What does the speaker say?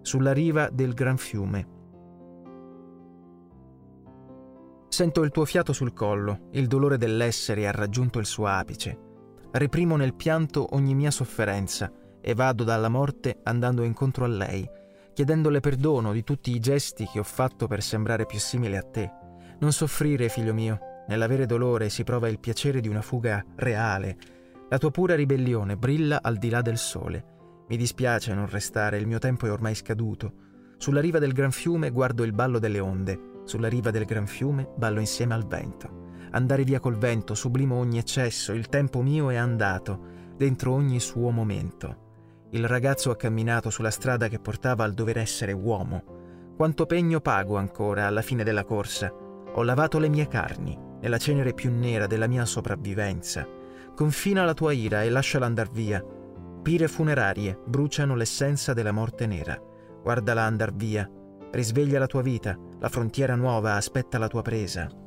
sulla riva del gran fiume. Sento il tuo fiato sul collo, il dolore dell'essere ha raggiunto il suo apice. Reprimo nel pianto ogni mia sofferenza e vado dalla morte andando incontro a lei, chiedendole perdono di tutti i gesti che ho fatto per sembrare più simile a te. Non soffrire, figlio mio, nell'avere dolore si prova il piacere di una fuga reale. La tua pura ribellione brilla al di là del sole. Mi dispiace non restare, il mio tempo è ormai scaduto. Sulla riva del gran fiume guardo il ballo delle onde, sulla riva del gran fiume ballo insieme al vento. Andare via col vento, sublimo ogni eccesso, il tempo mio è andato, dentro ogni suo momento. Il ragazzo ha camminato sulla strada che portava al dover essere uomo. Quanto pegno pago ancora alla fine della corsa. Ho lavato le mie carni, nella cenere più nera della mia sopravvivenza. Confina la tua ira e lasciala andar via. Pire funerarie bruciano l'essenza della morte nera. Guardala andar via. Risveglia la tua vita, la frontiera nuova aspetta la tua presa.